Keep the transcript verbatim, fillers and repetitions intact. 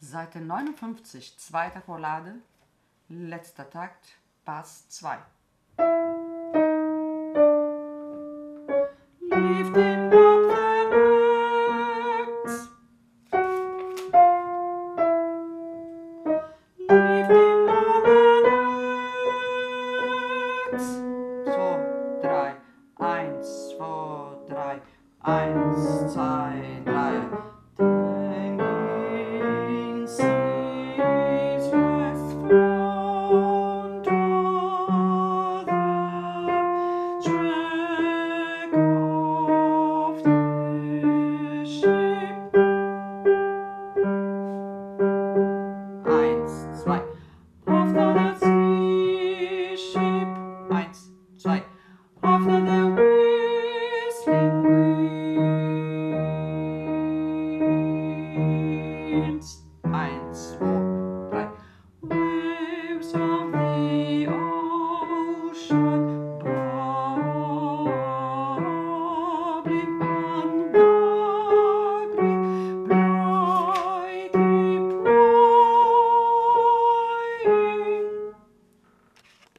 Seite neunundfünfzig, zweiter Roulade, letzter Takt, Bass zwei. Lifting up the legs, lifting up the legs. Zwei, drei, eins, zwei, drei, eins, zwei, drei. Eins, zwei. After the sea ship. Eins, zwei. After the whistling winds. Eins, zwei.